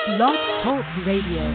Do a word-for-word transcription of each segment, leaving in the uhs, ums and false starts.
Blog Talk Radio.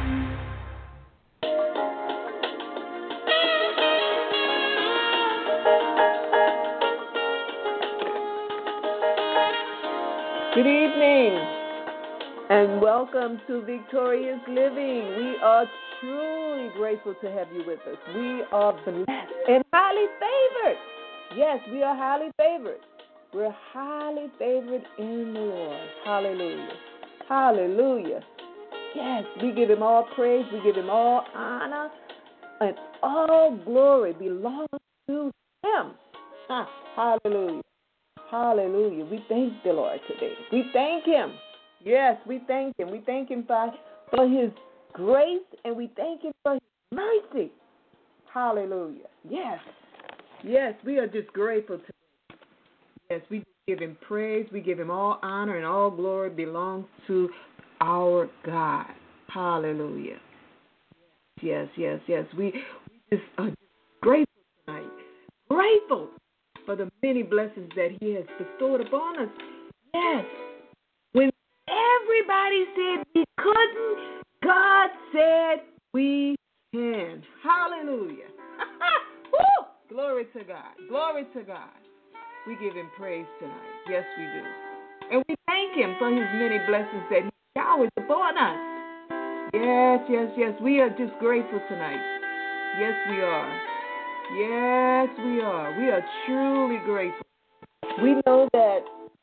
Good evening, and welcome to Victorious Living. We are truly grateful to have you with us. We are blessed and highly favored. Yes, we are highly favored. We're highly favored in the Lord. Hallelujah. Hallelujah. Yes, we give him all praise. We give him all honor. And all glory belongs to him. Ah, hallelujah. Hallelujah. We thank the Lord today. We thank him. Yes, we thank him. We thank him for, for his grace, and we thank him for his mercy. Hallelujah. Yes. Yes, we are just grateful today. Yes, we give him praise. We give him all honor, and all glory belongs to our God. Hallelujah. Yes, yes, yes. We, we just are just grateful tonight. Grateful for the many blessings that he has bestowed upon us. Yes. When everybody said we couldn't, God said we can. Hallelujah. Woo! Glory to God. Glory to God. We give him praise tonight. Yes, we do. And we thank him for his many blessings that he showers upon us. Yes, yes, yes. We are just grateful tonight. Yes, we are. Yes, we are. We are truly grateful. We know that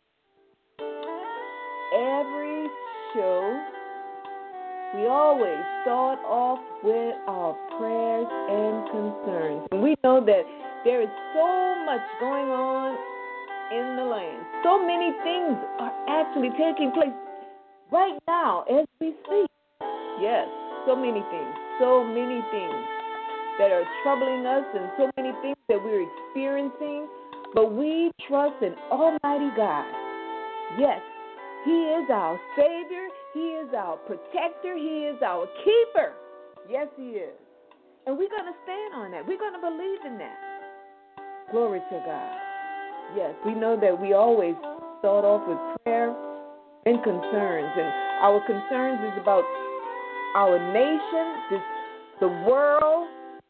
every show, we always start off with our prayers and concerns. And we know that there is so much going on in the land. So many things are actually taking place right now as we speak. Yes, so many things, so many things that are troubling us, and so many things that we're experiencing. But we trust in Almighty God. Yes, he is our Savior. He is our protector. He is our keeper. Yes, he is. And we're going to stand on that. We're going to believe in that. Glory to God. Yes, we know that we always start off with prayer and concerns. And our concerns is about our nation, this, the world,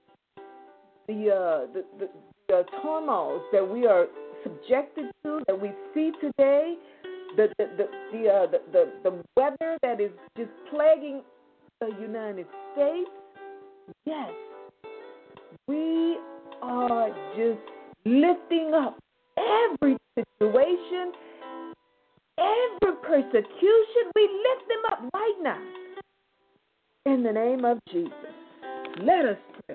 the, uh, the, the, the turmoils that we are subjected to, that we see today, the the the the, uh, the the the weather that is just plaguing the United States. Yes, we are just lifting up every situation, every persecution. We lift them up right now in the name of Jesus. Let us pray.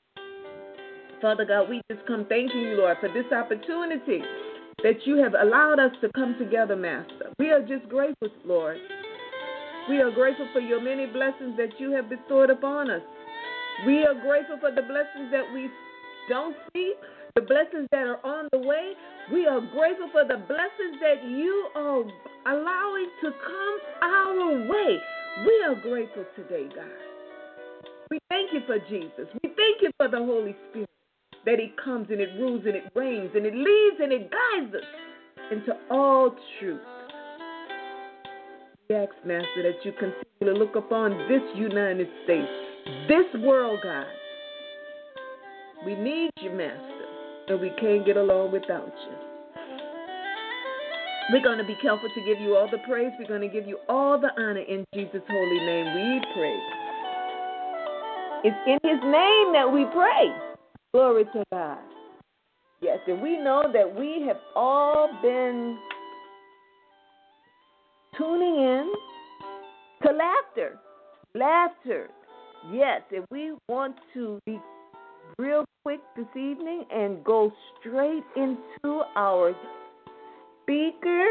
Father God, we just come thanking you, Lord, for this opportunity that you have allowed us to come together, Master. We are just grateful, Lord. We are grateful for your many blessings that you have bestowed upon us. We are grateful for the blessings that we don't see, the blessings that are on the way. We are grateful for the blessings that you are allowing to come our way. We are grateful today, God. We thank you for Jesus. We thank you for the Holy Spirit, that it comes and it rules and it reigns and it leads and it guides us into all truth. We ask, Master, that you continue to look upon this United States, this world, God. We need you, Master, and we can't get along without you. We're going to be careful to give you all the praise. We're going to give you all the honor. In Jesus' holy name we pray. It's in his name that we pray. Glory to God. Yes, and we know that we have all been tuning in to laughter. Laughter. Yes, and we want to be real quick this evening and go straight into our speaker.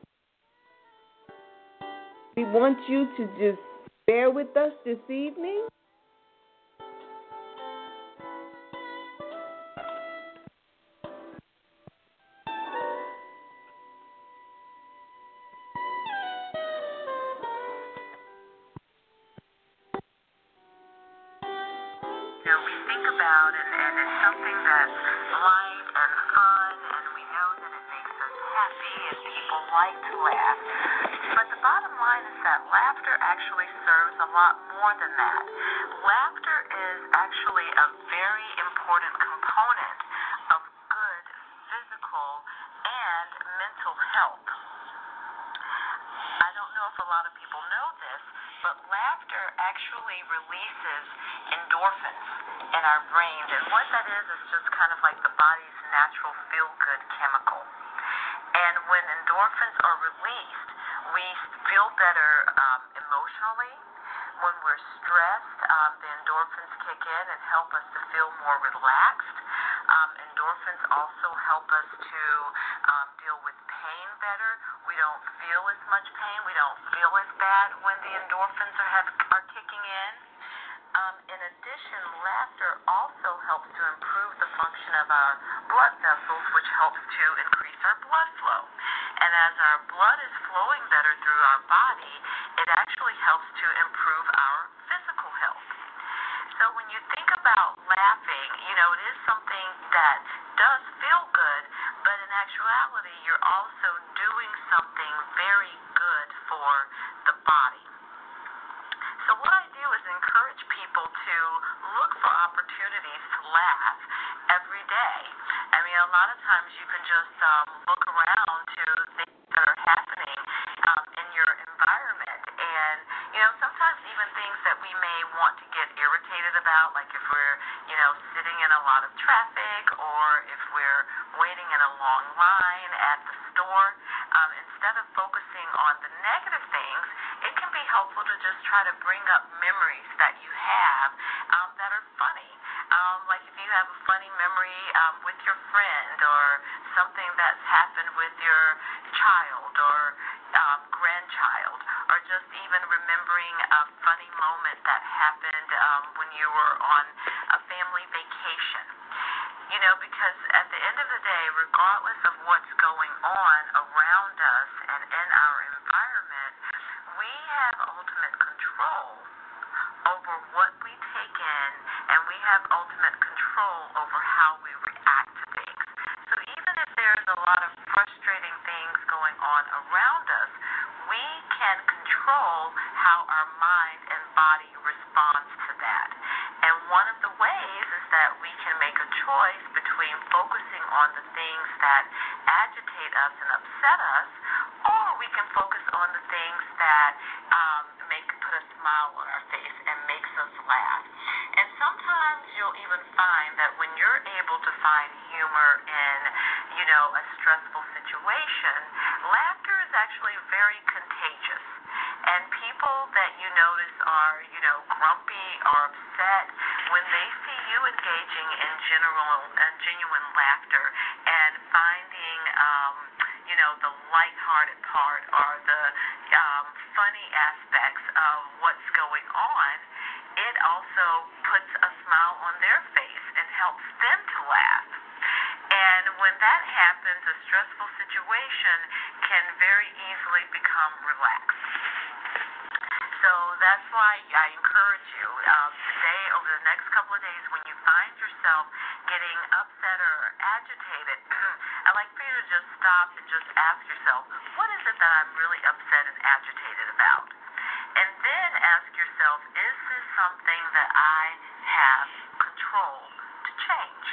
We want you to just bear with us this evening. About and, and it's something that's light and fun, and we know that it makes us happy, and people like to laugh. But the bottom line is that laughter actually serves a lot more than that. Laughter is actually a very important component of good physical and mental health. I don't know if a lot of people know this, but laughter actually releases endorphins in our brains. And what that is is just kind of like the body's natural feel-good chemical. And when endorphins are released, we feel better um, emotionally. When we're stressed, um, the endorphins kick in and help us to feel more relaxed. Um, endorphins also help us to um, deal with pain better. We don't feel as much pain. We don't feel as bad when the endorphins are, have, are kicking in. Um, in addition, laughter also helps to improve the function of our blood vessels, which helps to increase our blood flow. And as our blood is flowing better through our body, it actually helps to improve our physical health. So when you think about laughing, you know, it is something that does feel good, but in actuality, you're also doing something very good for the body. So what I do is encourage people to look for opportunities to laugh every day. I mean, a lot of times you can just um, look around to things that are happening um, in your environment. And, you know, sometimes even things that we may want to get irritated about, like if we're, you know, sitting in a lot of traffic or if we're waiting in a long line at the store, um, instead of focusing on the negative things, it can be helpful to just try to bring up memories that you have um, that are funny. Um, like if you have a funny memory um, with your friend or something that's happened with your child or um, grandchild, or just even remembering a funny moment that happened um, when you were on a family vacation. You know, because at the end of the day, regardless of what's going on around us and in our environment, we have ultimate control over what we take in, and we have ultimate control over how we react to things. So even if there's a lot of frustrating things going on around us, we can control how our mind and body responds to that. And one of the ways is that we can make a choice between focusing on the things that agitate us and upset us, or we can focus on the things that um, make put a smile on our face and makes us laugh. And sometimes you'll even find that when you're able to find humor in, you know, a stressful situation, laughter is actually very contagious. And people that you notice are, you know, grumpy or upset, when they see you engaging in general, uh, genuine laughter and finding, um, you know, the lighthearted part or the um, funny aspects of what's going on, it also puts a smile on their face and helps them to laugh. And when that happens, a stressful situation can very easily become relaxed. So that's why I encourage you um, today, over the next couple of days, when you find yourself getting upset or agitated, I'd like for you to just stop and just ask yourself, what is it that I'm really upset and agitated about? And then ask yourself, is this something that I have control to change?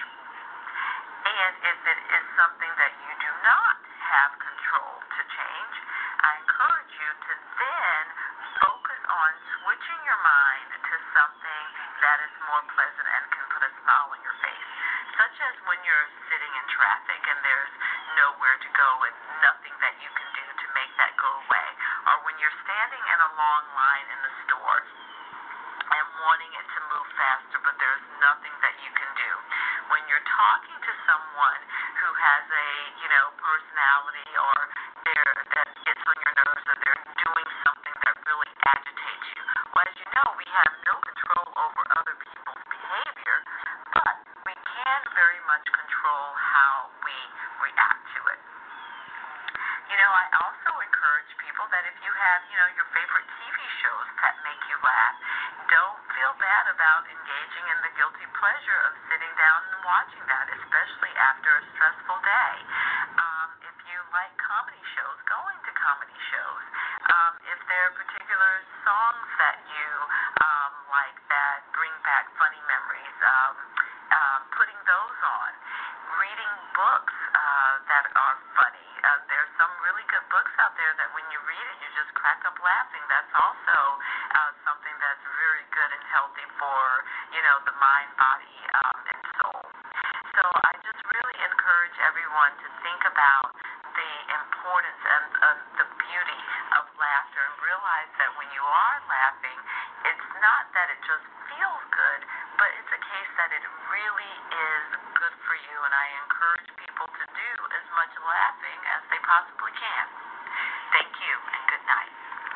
And if it is something that you do not have control to change, I encourage you to then focus on switching your mind to something that is more pleasant and can put a smile on your face, such as when you're sitting in traffic and there's nowhere to go and nothing that you can do to make that go away, or when you're standing in a long line in the store and wanting it to move faster, but there's nothing that you can do. When you're talking to someone who has a, you know, personality or they're, that gets on your nerves or they're doing something that really agitates you. Well, as you know, we have no control over other people's behavior, but we can very much control how we react to it. You know, I also encourage people that if you have, you know, your favorite T V shows that make you laugh, don't feel bad about engaging in the guilty pleasure of sitting down and watching that, especially after a stressful day. Um, if you like comedy shows, go and comedy shows. Um, if there are particular songs that you um, like that bring back funny memories, um, um, putting those on. Reading books uh, that are funny. Uh, there's some really good books out there that when you read it, you just crack up laughing. That's also uh, something that's very good and healthy for, you know, the mind, body, um, and soul. So I just really encourage everyone to think about the importance and uh, the beauty of laughter and realize that when you are laughing, it's not that it just feels good, but it's a case that it really is good for you, and I encourage people to do as much laughing as they possibly can. Thank you, and good night.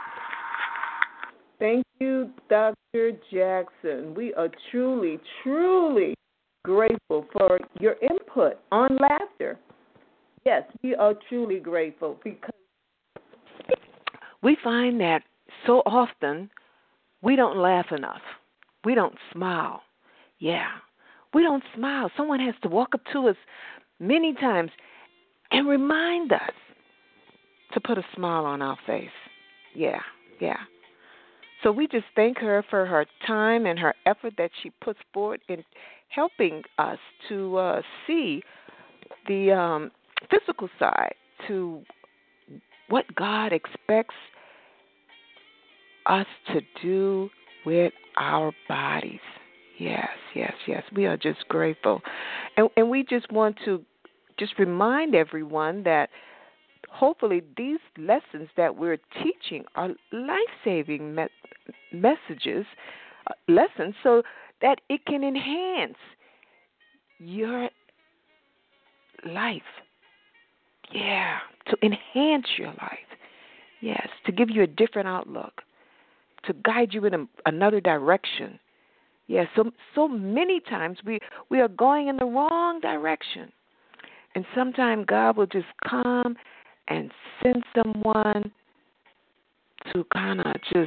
Thank you, Doctor Jackson. We are truly, truly grateful for your input on laughter. Yes, we are truly grateful because we find that so often we don't laugh enough. We don't smile. Yeah, we don't smile. Someone has to walk up to us many times and remind us to put a smile on our face. Yeah, yeah. So we just thank her for her time and her effort that she puts forward in helping us to uh, see the um, physical side to what God expects us to do with our bodies. Yes, yes, yes. We are just grateful. And, and we just want to just remind everyone that hopefully these lessons that we're teaching are life-saving me- messages, uh, lessons, so that it can enhance your life. Yeah, to enhance your life. Yes, to give you a different outlook, to guide you in a, another direction. Yes, so so many times we, we are going in the wrong direction. And sometimes God will just come and send someone to kind of just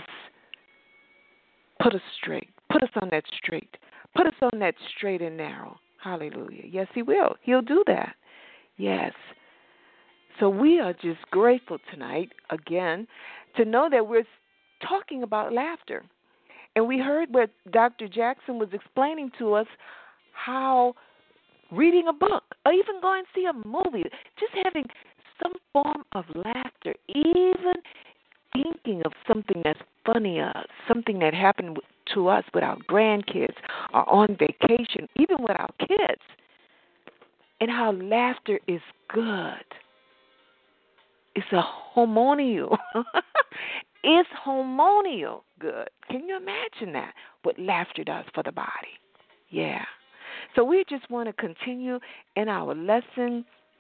put us straight, put us on that straight, put us on that straight and narrow. Hallelujah. Yes, He will. He'll do that. Yes. So we are just grateful tonight, again, to know that we're talking about laughter. And we heard what Doctor Jackson was explaining to us, how reading a book or even going to see a movie, just having some form of laughter, even thinking of something that's funny, uh, something that happened to us with our grandkids or on vacation, even with our kids, and how laughter is good. It's a hormonal. It's hormonal good. Can you imagine that? What laughter does for the body. Yeah. So we just want to continue in our lesson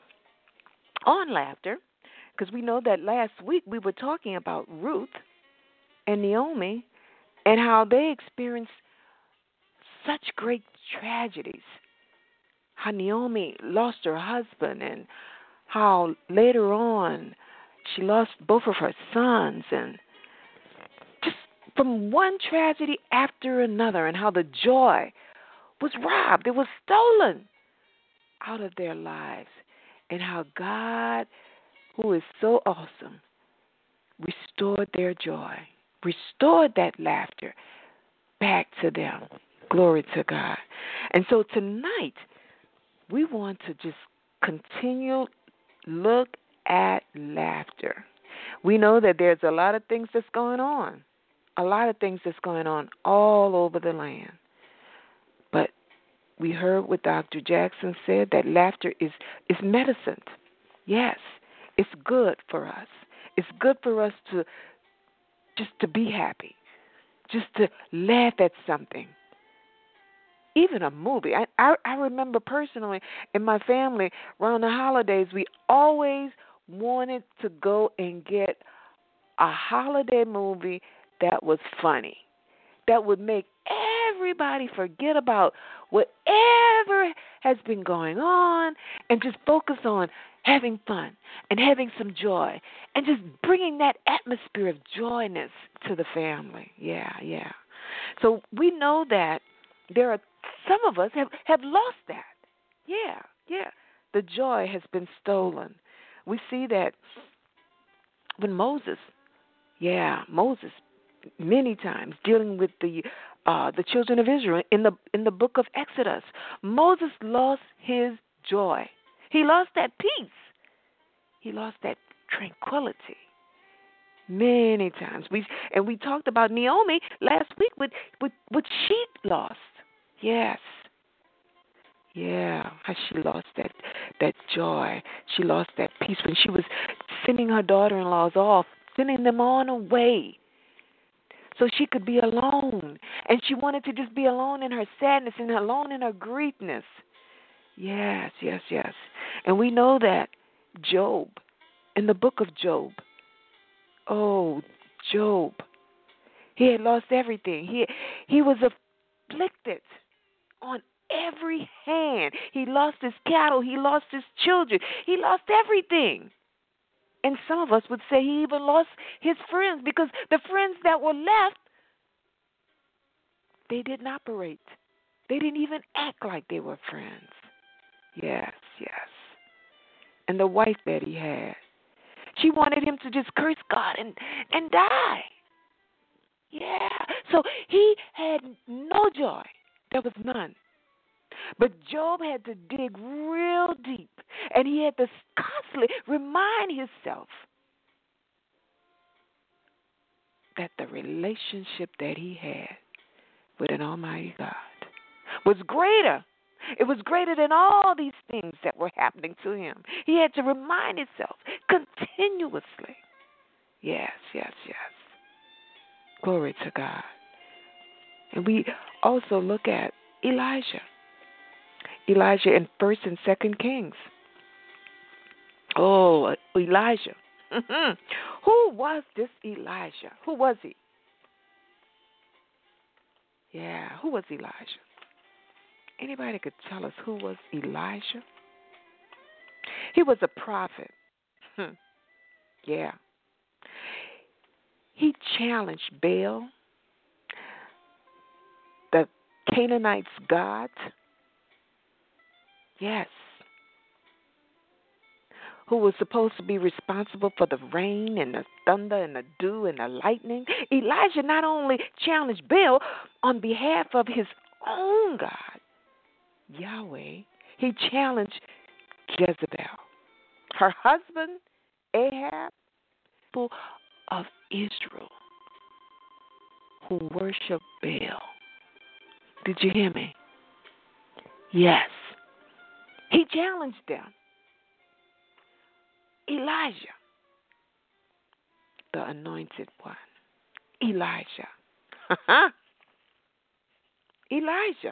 on laughter, because we know that last week we were talking about Ruth and Naomi and how they experienced such great tragedies. How Naomi lost her husband and how later on she lost both of her sons, and just from one tragedy after another, and how the joy was robbed, it was stolen out of their lives, and how God, who is so awesome, restored their joy, restored that laughter back to them. Glory to God. And so tonight, we want to just continue look at laughter. We know that there's a lot of things that's going on, a lot of things that's going on all over the land. But we heard what Doctor Jackson said, that laughter is, is medicine. Yes, it's good for us. It's good for us to just to be happy, just to laugh at something. Even a movie. I, I, I remember personally in my family, around the holidays, we always wanted to go and get a holiday movie that was funny, that would make everybody forget about whatever has been going on and just focus on having fun and having some joy and just bringing that atmosphere of joyness to the family. Yeah, yeah. So we know that there are some of us have, have lost that. Yeah, yeah. The joy has been stolen. We see that When Moses, yeah, Moses, many times dealing with the uh, the children of Israel in the in the book of Exodus, Moses lost his joy. He lost that peace. He lost that tranquility. Many times we and we talked about Naomi last week with with what she lost. Yes. Yeah, how she lost that that joy. She lost that peace when she was sending her daughter-in-laws off, sending them on away so she could be alone. And she wanted to just be alone in her sadness and alone in her griefness. Yes, yes, yes. And we know that Job, in the book of Job, oh, Job, he had lost everything. He he was afflicted on every hand. He lost his cattle. He lost his children. He lost everything. And some of us would say he even lost his friends because the friends that were left, they didn't operate. They didn't even act like they were friends. Yes, yes. And the wife that he had, she wanted him to just curse God and, and die. Yeah. So he had no joy. There was none. But Job had to dig real deep, and he had to constantly remind himself that the relationship that he had with an almighty God was greater. It was greater than all these things that were happening to him. He had to remind himself continuously. Yes, yes, yes. Glory to God. And we also look at Elijah. Elijah in First and Second Kings. Oh, Elijah. Who was this Elijah? Who was he? Yeah, who was Elijah? Anybody could tell us who was Elijah? He was a prophet. Hmm. Yeah. He challenged Baal, the Canaanites' god. Yes. Who was supposed to be responsible for the rain and the thunder and the dew and the lightning. Elijah not only challenged Baal on behalf of his own God, Yahweh, he challenged Jezebel, her husband, Ahab, people of Israel who worship Baal. Did you hear me? Yes. He challenged them. Elijah, the anointed one. Elijah. Elijah.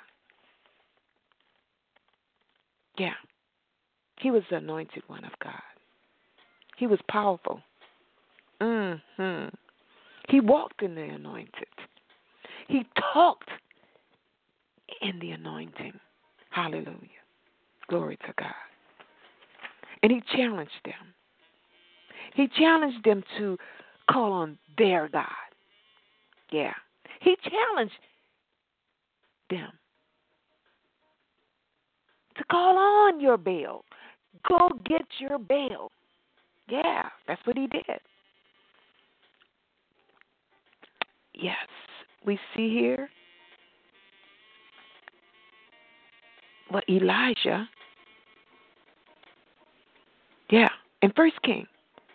Yeah. He was the anointed one of God. He was powerful. Mm-hmm. He walked in the anointed. He talked in the anointing. Hallelujah. Glory to God. And he challenged them. He challenged them to call on their God. Yeah. He challenged them to call on your Baal. Go get your Baal. Yeah, that's what he did. Yes, we see here what Elijah, yeah, in First King,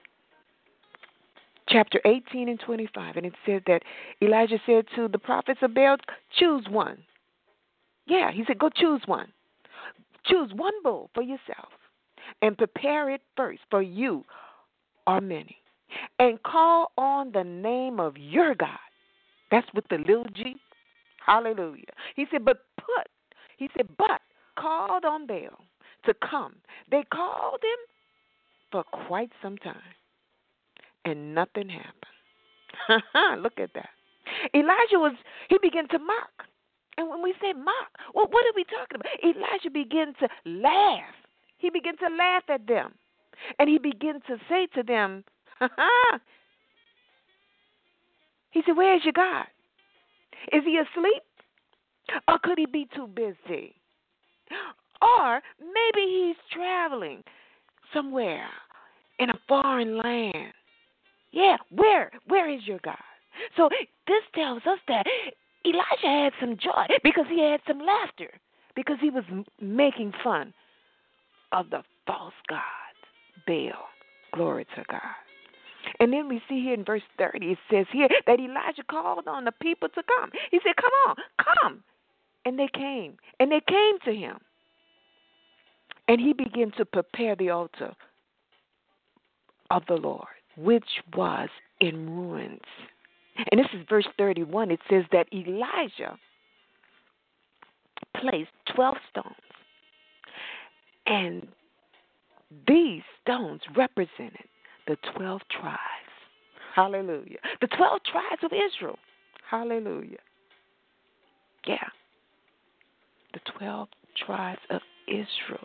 chapter eighteen and twenty-five, and it said that Elijah said to the prophets of Baal, choose one. Yeah, he said, go choose one. Choose one bull for yourself and prepare it first, for you are many. And call on the name of your God. That's with the little g. Hallelujah. He said, but put, he said, but called on Baal to come. They called him for quite some time, and nothing happened. Look at that. Elijah was, he began to mock. And when we say mock, well, what are we talking about? Elijah began to laugh. He began to laugh at them. And he began to say to them, he said, where's your God? Is he asleep? Or could he be too busy? Or maybe he's traveling somewhere in a foreign land. Yeah, where? Where is your God? So this tells us that Elijah had some joy because he had some laughter, because he was m- making fun of the false god, Baal. Glory to God. And then we see here in verse thirty, it says here that Elijah called on the people to come. He said, come on, come. And they came. And they came to him. And he began to prepare the altar of the Lord, which was in ruins. And this is verse thirty-one. It says that Elijah placed twelve stones. And these stones represented the twelve tribes. Hallelujah. The twelve tribes of Israel. Hallelujah. Yeah. The twelve tribes of Israel.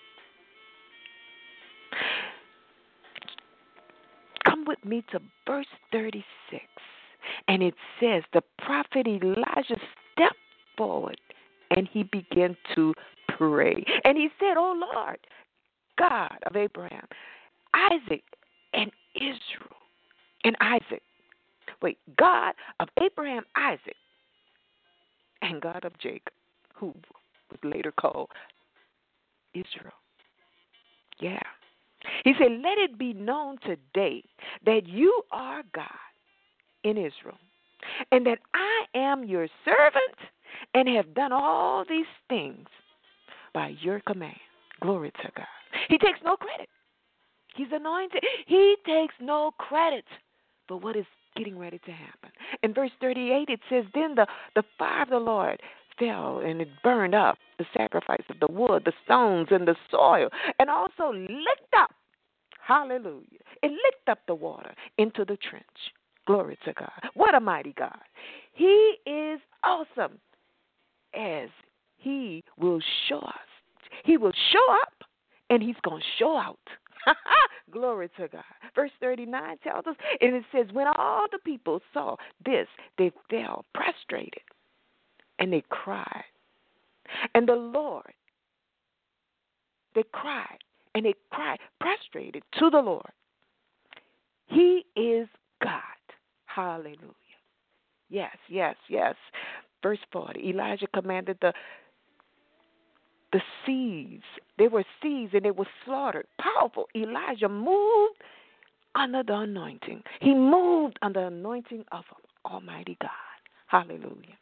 Come with me to verse thirty-six. And it says, the prophet Elijah stepped forward and he began to pray. And he said, oh Lord, God of Abraham, Isaac, and Israel. And Isaac. Wait, God of Abraham, Isaac, and God of Jacob, who was later called Israel. Yeah. He said, let it be known today that you are God in Israel, and that I am your servant and have done all these things by your command. Glory to God. He takes no credit. He's anointed. He takes no credit for what is getting ready to happen. In verse thirty-eight, it says, then the, the fire of the Lord fell, and it burned up the sacrifice of the wood, the stones, and the soil, and also licked up, hallelujah, it licked up the water into the trench. Glory to God. What a mighty God. He is awesome, as he will show us. He will show up, and he's going to show out. Glory to God. Verse thirty-nine tells us, and it says, when all the people saw this, they fell prostrated, and they cried. And the Lord, they cried, and they cried prostrated to the Lord. He is God. Hallelujah. Yes, yes, yes. Verse forty, Elijah commanded the the seas. They were seas and they were slaughtered. Powerful. Elijah moved under the anointing. He moved under the anointing of Almighty God. Hallelujah.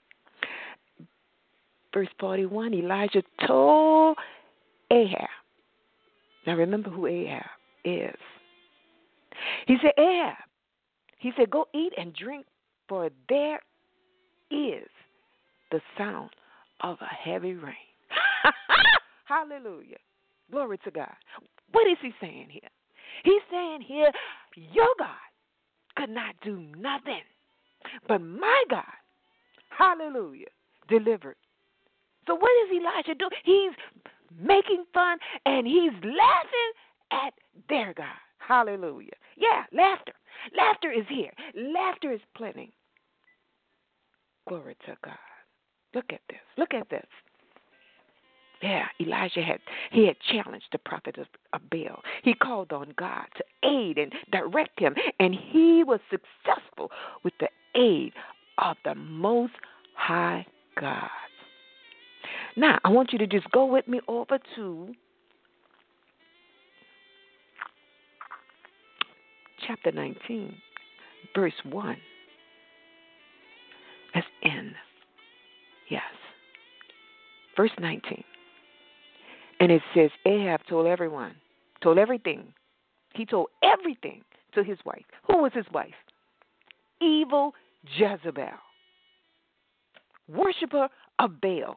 Verse forty-one, Elijah told Ahab. Now remember who Ahab is. He said, Ahab, he said, go eat and drink, for there is the sound of a heavy rain. Hallelujah. Glory to God. What is he saying here? He's saying here, your God could not do nothing, but my God, hallelujah, delivered. So what does Elijah do? He's making fun and he's laughing at their God. Hallelujah. Yeah, laughter. Laughter is here. Laughter is plenty. Glory to God. Look at this. Look at this. Yeah, Elijah had he had challenged the prophet of, of Baal. He called on God to aid and direct him, and he was successful with the aid of the Most High God. Now, I want you to just go with me over to chapter nineteen, verse one. That's N. Yes. Verse nineteen. And it says, Ahab told everyone, told everything. He told everything to his wife. Who was his wife? Evil Jezebel, worshiper of Baal.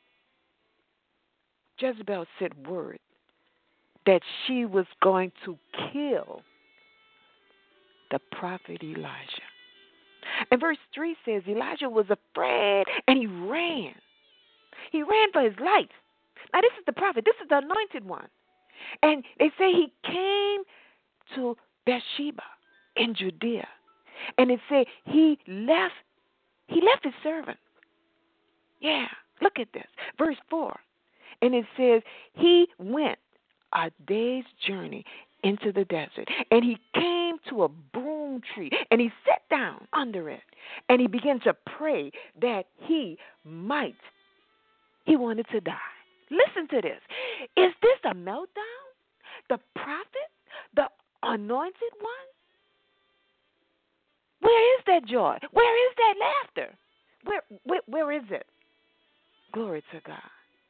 Jezebel sent word that she was going to kill the prophet Elijah. And verse three says, Elijah was afraid and he ran. He ran for his life. Now, this is the prophet. This is the anointed one. And they say he came to Bathsheba in Judea. And it say he left, he left his servant. Yeah, look at this. Verse four. And it says he went a day's journey into the desert. And he came to a broom palm tree, and he sat down under it, and he began to pray that he might. He wanted to die. Listen to this. Is this a meltdown? The prophet? The anointed one? Where is that joy? Where is that laughter? Where, where, where is it? Glory to God.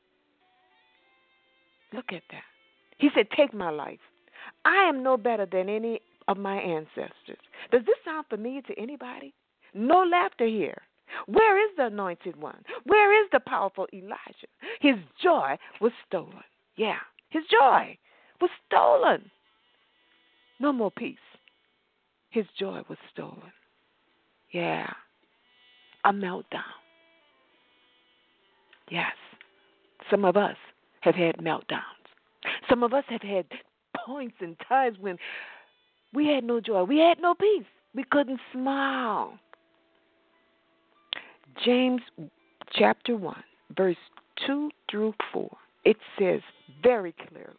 Look at that. He said, take my life. I am no better than any of my ancestors. Does this sound familiar to anybody? No laughter here. Where is the anointed one? Where is the powerful Elijah? His joy was stolen. Yeah, his joy was stolen. No more peace. His joy was stolen. Yeah, a meltdown. Yes, some of us have had meltdowns. Some of us have had points and times when we had no joy. We had no peace. We couldn't smile. James chapter one, verse two through four, it says very clearly,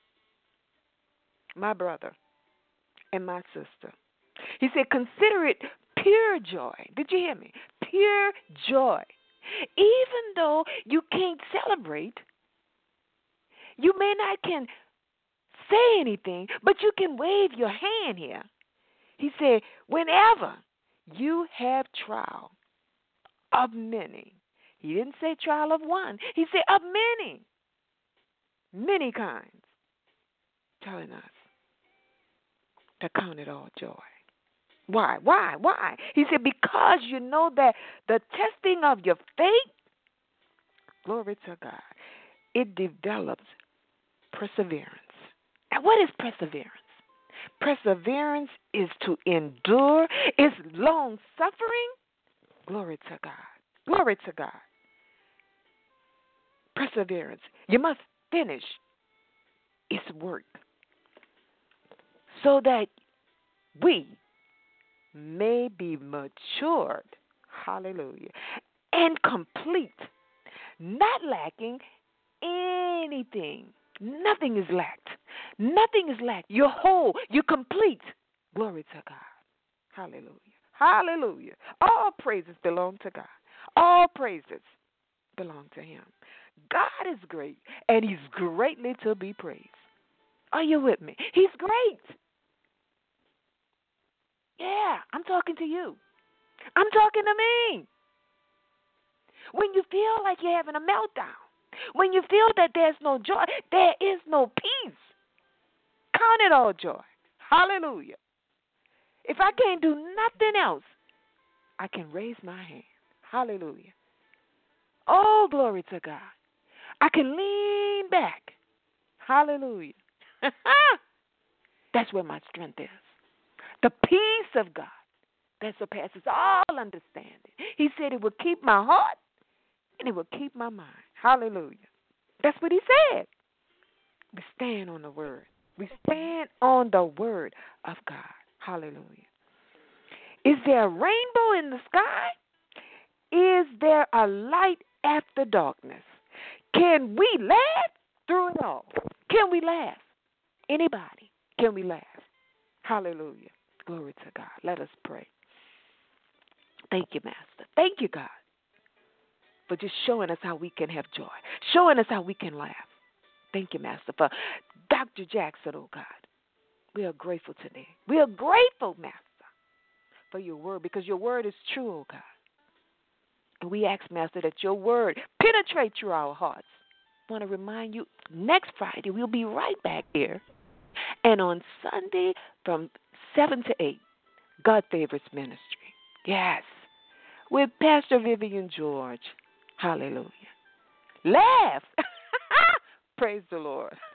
my brother and my sister, he said, consider it pure joy. Did you hear me? Pure joy. Even though you can't celebrate, you may not can say anything, but you can wave your hand here. He said, whenever you have trial of many, he didn't say trial of one, he said of many, many kinds, telling us to count it all joy. Why? Why? Why? He said, because you know that the testing of your faith, glory to God, it develops perseverance. And what is perseverance? Perseverance is to endure. It's long suffering. Glory to God. Glory to God. Perseverance. You must finish its work so that we may be matured, hallelujah, and complete, not lacking anything. Nothing is lacked. Nothing is lacked. You're whole. You're complete. Glory to God. Hallelujah. Hallelujah. All praises belong to God. All praises belong to him. God is great, and he's greatly to be praised. Are you with me? He's great. Yeah, I'm talking to you. I'm talking to me. When you feel like you're having a meltdown, when you feel that there's no joy, there is no peace, count it all joy. Hallelujah. If I can't do nothing else, I can raise my hand. Hallelujah. Oh, glory to God. I can lean back. Hallelujah. That's where my strength is. The peace of God that surpasses all understanding. He said it would keep my heart and it would keep my mind. Hallelujah. That's what he said. We stand on the word. We stand on the word of God. Hallelujah. Is there a rainbow in the sky? Is there a light after darkness? Can we laugh through it all? Can we laugh? Anybody? Can we laugh? Hallelujah. Glory to God. Let us pray. Thank you, Master. Thank you, God, for just showing us how we can have joy, showing us how we can laugh. Thank you, Master, for Doctor Jackson, oh God. We are grateful today. We are grateful, Master, for your word, because your word is true, oh God. And we ask, Master, that your word penetrate through our hearts. I want to remind you, next Friday we'll be right back here. And on Sunday from seven to eight, God Favors Ministry. Yes, with Pastor Vivian George. Hallelujah. Laugh. Praise the Lord.